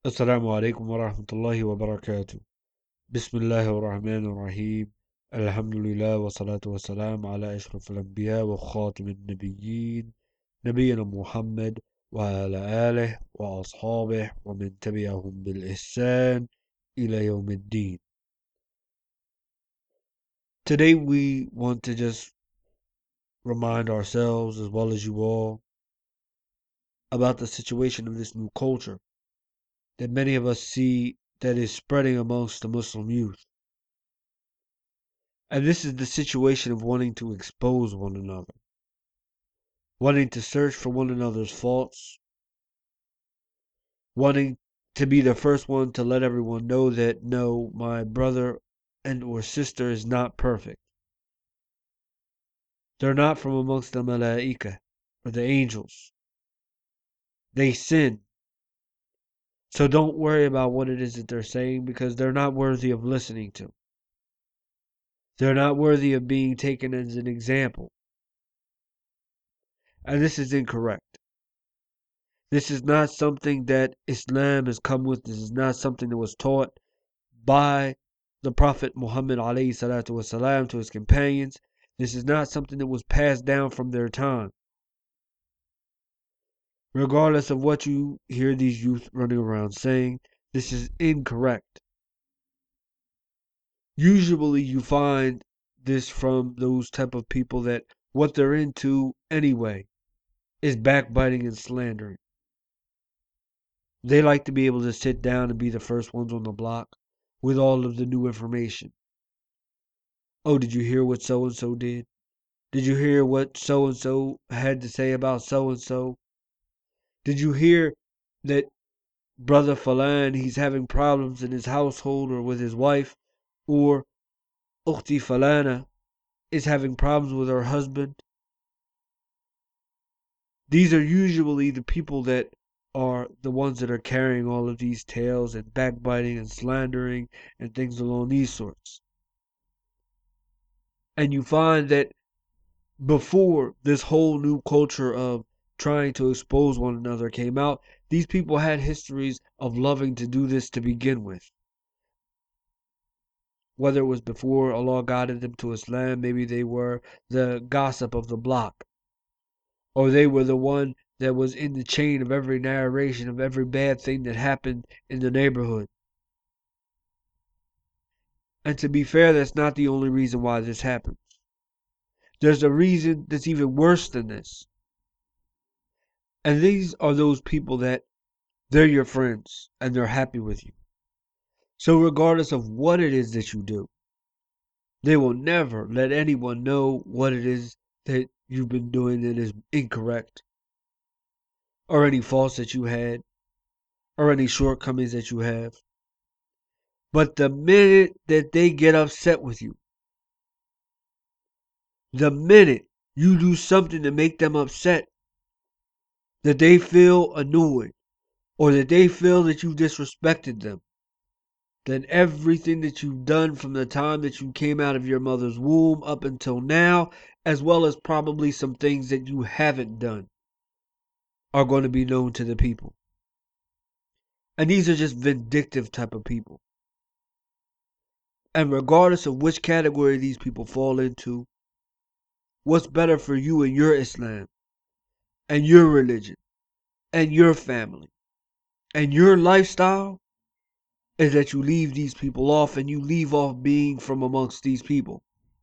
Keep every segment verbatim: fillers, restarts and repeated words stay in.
السلام عليكم ورحمة الله وبركاته. بسم الله الرحمن الرحيم. الحمد لله والصلاة والسلام على أشرف الأنبياء وخاتم النبيين نبينا محمد وعلى آله وأصحابه ومن تبعهم بالإحسان إلى يوم الدين. Today we want to just remind ourselves as well as you all about the situation of this new culture that many of us see that is spreading amongst the Muslim youth. And this is the situation of wanting to expose one another, wanting to search for one another's faults, wanting to be the first one to let everyone know that no, my brother and or sister is not perfect. They're not from amongst the malaika or the angels. They sin. So don't worry about what it is that they're saying because they're not worthy of listening to. They're not worthy of being taken as an example. And this is incorrect. This is not something that Islam has come with. This is not something that was taught by the Prophet Muhammad alayhi salatu wasalam to his companions. This is not something that was passed down from their time. Regardless of what you hear these youth running around saying, this is incorrect. Usually you find this from those type of people that what they're into anyway is backbiting and slandering. They like to be able to sit down and be the first ones on the block with all of the new information. Oh, did you hear what so-and-so did? Did you hear what so-and-so had to say about so-and-so? Did you hear that brother Falan, he's having problems in his household or with his wife? Or Ukhti Falana is having problems with her husband? These are usually the people that are the ones that are carrying all of these tales and backbiting and slandering and things along these sorts. And you find that before this whole new culture of trying to expose one another came out, these people had histories of loving to do this to begin with. Whether it was before Allah guided them to Islam, maybe they were the gossip of the block, or they were the one that was in the chain of every narration of every bad thing that happened in the neighborhood. And to be fair, that's not the only reason why this happens. There's a reason that's even worse than this. And these are those people that they're your friends and they're happy with you. So regardless of what it is that you do, they will never let anyone know what it is that you've been doing that is incorrect, or any faults that you had, or any shortcomings that you have. But the minute that they get upset with you, the minute you do something to make them upset, that they feel annoyed, or that they feel that you disrespected them, then everything that you've done from the time that you came out of your mother's womb up until now, as well as probably some things that you haven't done, are going to be known to the people. And these are just vindictive type of people. And regardless of which category these people fall into, what's better for you and your Islam, and your religion, and your family, and your lifestyle, is that you leave these people off and you leave off being from amongst these people.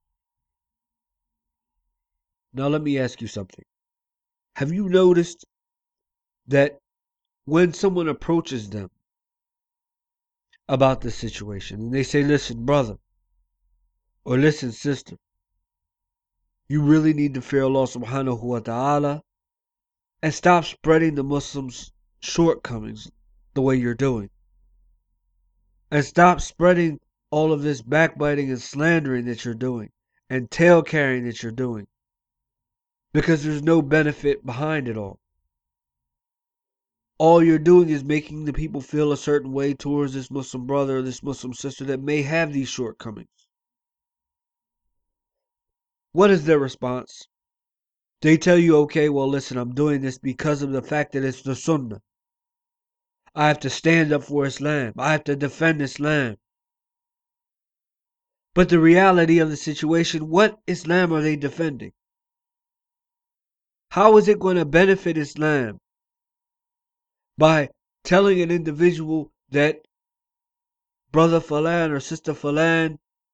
Now let me ask you something. Have you noticed that when someone approaches them about this situation and they say, listen, brother, or listen, sister, you really need to fear Allah subhanahu wa ta'ala and stop spreading the Muslims' shortcomings the way you're doing. And stop spreading all of this backbiting and slandering that you're doing and tail carrying that you're doing. Because there's no benefit behind it all. All you're doing is making the people feel a certain way towards this Muslim brother or this Muslim sister that may have these shortcomings. What is their response? They tell you, okay, well, listen, I'm doing this because of the fact that it's the Sunnah. I have to stand up for Islam. I have to defend Islam. But the reality of the situation, what Islam are they defending? How is it going to benefit Islam by telling an individual that brother Falan or sister Falan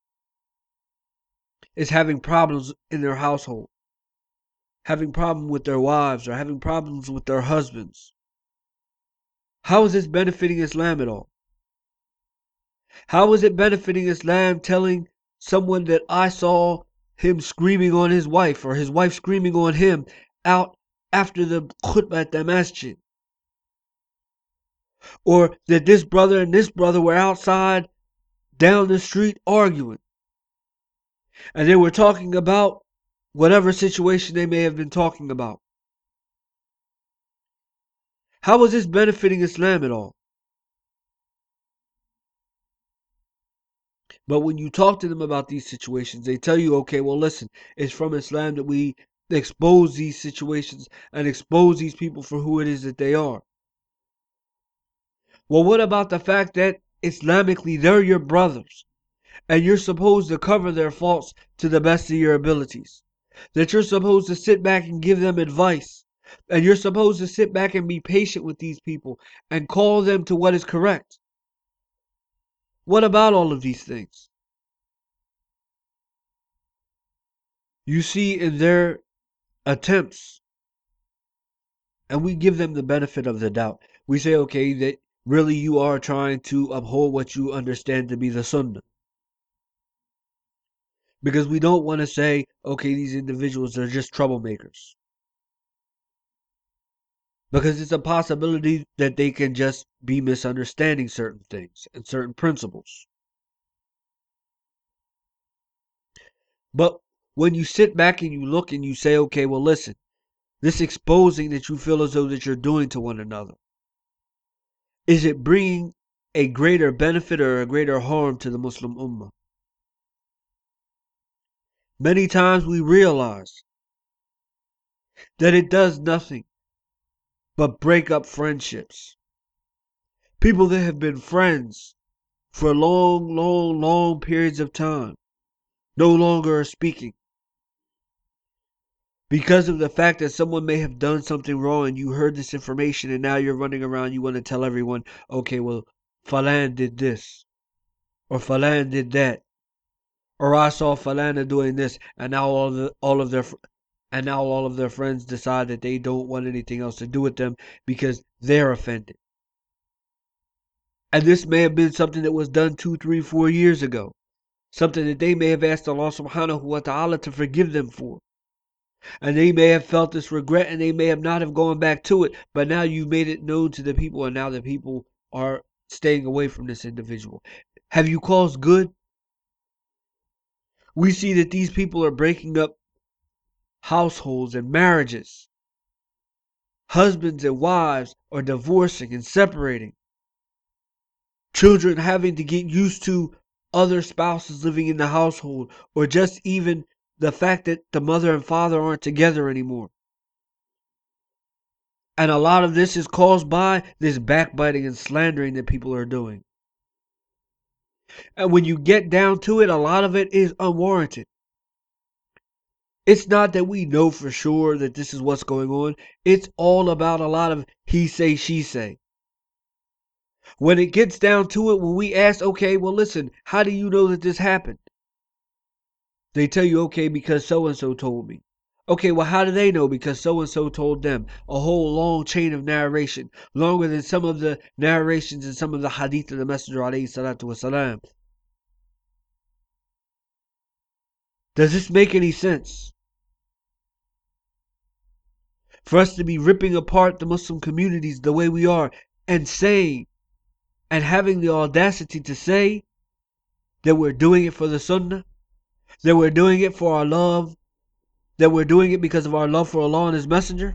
is having problems in their household, having problems with their wives or having problems with their husbands? How is this benefiting Islam at all? How is it benefiting Islam telling someone that I saw him screaming on his wife or his wife screaming on him out after the khutbah at the masjid? Or that this brother and this brother were outside down the street arguing. And they were talking about whatever situation they may have been talking about. How is this benefiting Islam at all? But when you talk to them about these situations, they tell you, okay, well, listen, it's from Islam that we expose these situations and expose these people for who it is that they are. Well, what about the fact that Islamically they're your brothers and you're supposed to cover their faults to the best of your abilities? That you're supposed to sit back and give them advice, and you're supposed to sit back and be patient with these people and call them to what is correct? What about all of these things? You see, in their attempts, and we give them the benefit of the doubt, we say, okay, that really you are trying to uphold what you understand to be the Sunnah. Because we don't want to say, okay, these individuals are just troublemakers. Because it's a possibility that they can just be misunderstanding certain things and certain principles. But when you sit back and you look and you say, okay, well, listen, this exposing that you feel as though that you're doing to one another, is it bringing a greater benefit or a greater harm to the Muslim Ummah? Many times we realize that it does nothing but break up friendships. People that have been friends for long, long, long periods of time no longer are speaking because of the fact that someone may have done something wrong and you heard this information and now you're running around, you want to tell everyone, okay, well, Falan did this or Falan did that, or I saw Falana doing this, and now all of the, all of their and now all of their friends decide that they don't want anything else to do with them because they're offended. And this may have been something that was done two, three, four years ago. Something that they may have asked Allah subhanahu wa ta'ala to forgive them for. And they may have felt this regret and they may have not have gone back to it. But now you made it known to the people and now the people are staying away from this individual. Have you caused good? We see that these people are breaking up households and marriages. Husbands and wives are divorcing and separating. Children having to get used to other spouses living in the household, or just even the fact that the mother and father aren't together anymore. And a lot of this is caused by this backbiting and slandering that people are doing. And when you get down to it, a lot of it is unwarranted. It's not that we know for sure that this is what's going on. It's all about a lot of he say, she say. When it gets down to it, when we ask, okay, well, listen, how do you know that this happened? They tell you, okay, because so-and-so told me. Okay, well, how do they know? Because so-and-so told them. A whole long chain of narration, longer than some of the narrations in some of the hadith of the Messenger, alayhi salatu wasalam. Does this make any sense? For us to be ripping apart the Muslim communities the way we are and saying and having the audacity to say that we're doing it for the Sunnah, that we're doing it for our love, that we're doing it because of our love for Allah and His Messenger.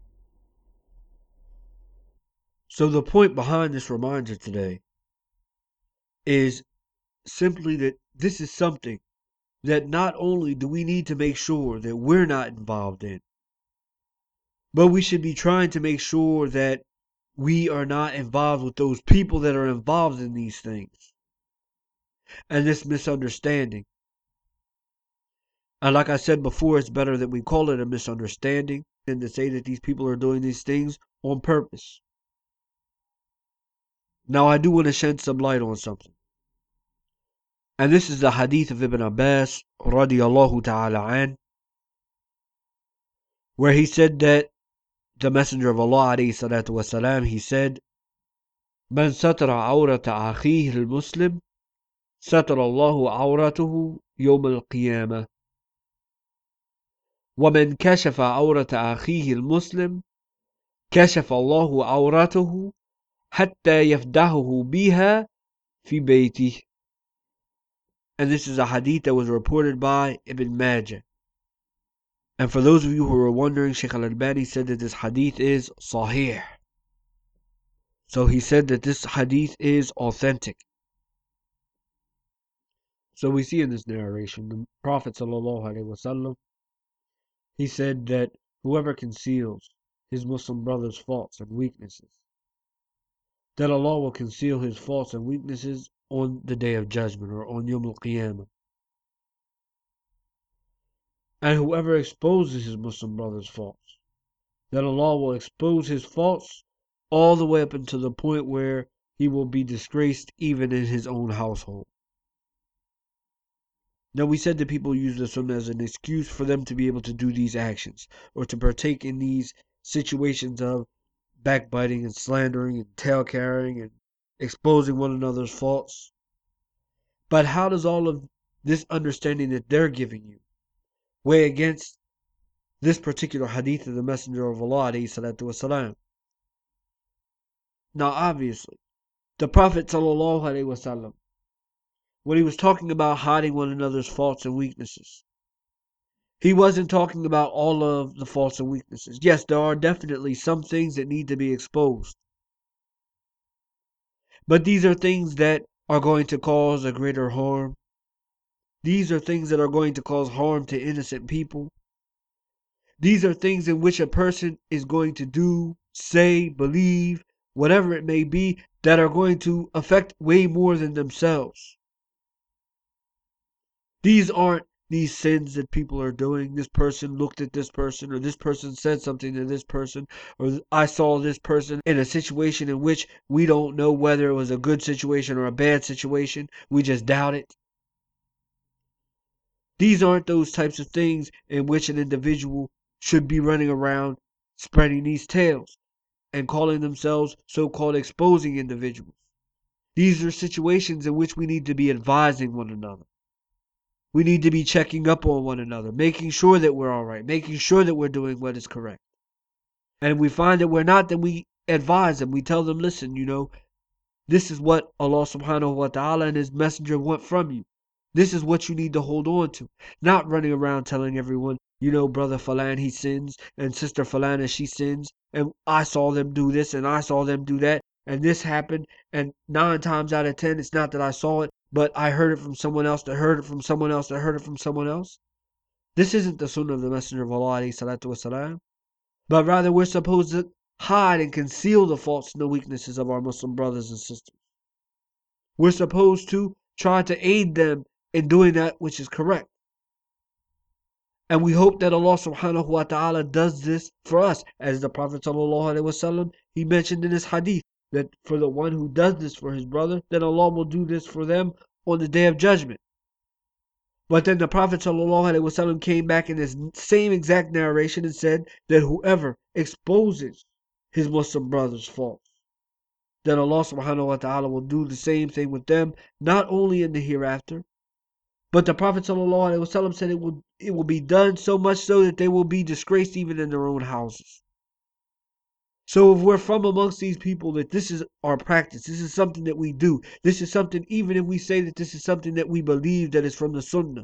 So the point behind this reminder today is simply that this is something that not only do we need to make sure that we're not involved in, but we should be trying to make sure that we are not involved with those people that are involved in these things and this misunderstanding. And like I said before, it's better that we call it a misunderstanding than to say that these people are doing these things on purpose. Now, I do want to shed some light on something. And this is the hadith of Ibn Abbas, radiyallahu ta'ala an, where he said that the Messenger of Allah, alayhi salatu wasalam, he said, من ستر عورة أخيه المسلم ستر الله عورته يوم القيامة ومن كشف عورة أخيه المسلم كشف الله عورته حتى يفدحه بها في بيته. And this is a hadith that was reported by Ibn Majah. And for those of you who are wondering, Shaykh Al-Albani said that this hadith is sahih. So he said that this hadith is authentic. So we see in this narration, the Prophet sallallahu alaihi wasallam, he said that whoever conceals his Muslim brother's faults and weaknesses, that Allah will conceal his faults and weaknesses on the Day of Judgment, or on Yawm al-Qiyamah. And whoever exposes his Muslim brother's faults, that Allah will expose his faults all the way up until the point where he will be disgraced even in his own household. Now, we said that people use the Sunnah as an excuse for them to be able to do these actions, or to partake in these situations of backbiting and slandering and tale carrying and exposing one another's faults. But how does all of this understanding that they're giving you weigh against this particular hadith of the Messenger of Allah, alayhi salatu wasalam? Now, obviously, the Prophet sallallahu alaihi wasallam, when he was talking about hiding one another's faults and weaknesses, he wasn't talking about all of the faults and weaknesses. Yes, there are definitely some things that need to be exposed. But these are things that are going to cause a greater harm. These are things that are going to cause harm to innocent people. These are things in which a person is going to do, say, believe, whatever it may be, that are going to affect way more than themselves. These aren't these sins that people are doing. This person looked at this person, or this person said something to this person, or I saw this person in a situation in which we don't know whether it was a good situation or a bad situation. We just doubt it. These aren't those types of things in which an individual should be running around spreading these tales and calling themselves so-called exposing individuals. These are situations in which we need to be advising one another. We need to be checking up on one another, making sure that we're all right, making sure that we're doing what is correct. And if we find that we're not, then we advise them. We tell them, listen, you know, this is what Allah subhanahu wa ta'ala and His Messenger want from you. This is what you need to hold on to. Not running around telling everyone, you know, brother Falan, he sins, and sister Falana, she sins, and I saw them do this, and I saw them do that, and this happened, and nine times out of ten, it's not that I saw it, but I heard it from someone else, that heard it from someone else, that heard it from someone else. This isn't the Sunnah of the Messenger of Allah, alayhi salatu wasalam, but rather we're supposed to hide and conceal the faults and the weaknesses of our Muslim brothers and sisters. We're supposed to try to aid them in doing that which is correct. And we hope that Allah subhanahu wa ta'ala does this for us. As the Prophet sallallahu alaihi wasallam, he mentioned in his hadith that for the one who does this for his brother, then Allah will do this for them on the Day of Judgment. But then the Prophet sallallahu alaihi wasallam came back in this same exact narration and said that whoever exposes his Muslim brother's faults, then Allah subhanahu wa ta'ala will do the same thing with them, not only in the hereafter, but the Prophet sallallahu alaihi wasallam said it will it will be done so much so that they will be disgraced even in their own houses. So if we're from amongst these people that this is our practice, this is something that we do, this is something, even if we say that this is something that we believe that is from the Sunnah,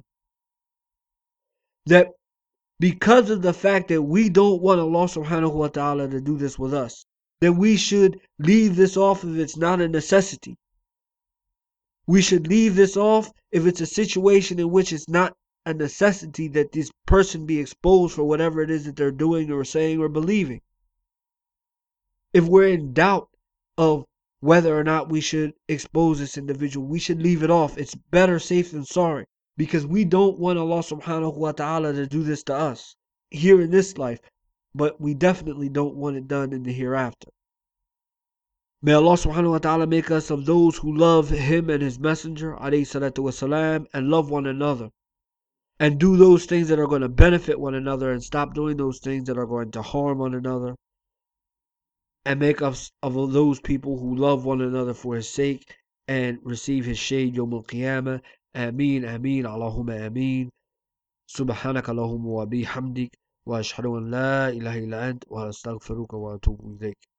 that because of the fact that we don't want Allah subhanahu wa ta'ala to do this with us, then we should leave this off if it's not a necessity. We should leave this off if it's a situation in which it's not a necessity that this person be exposed for whatever it is that they're doing or saying or believing. If we're in doubt of whether or not we should expose this individual, we should leave it off. It's better safe than sorry, because we don't want Allah subhanahu wa ta'ala to do this to us here in this life, but we definitely don't want it done in the hereafter. May Allah subhanahu wa ta'ala make us of those who love Him and His Messenger alayhi salatu wasalam, and love one another, and do those things that are going to benefit one another, and stop doing those things that are going to harm one another, and make us of those people who love one another for His sake and receive His shade yawm al-qiyamah. Ameen, ameen, Allahumma ameen. Subhanaka Allahumma wa bihamdik, wa ashhadu an la ilaha illa ant, wa astaghfiruka wa atubu ilayk.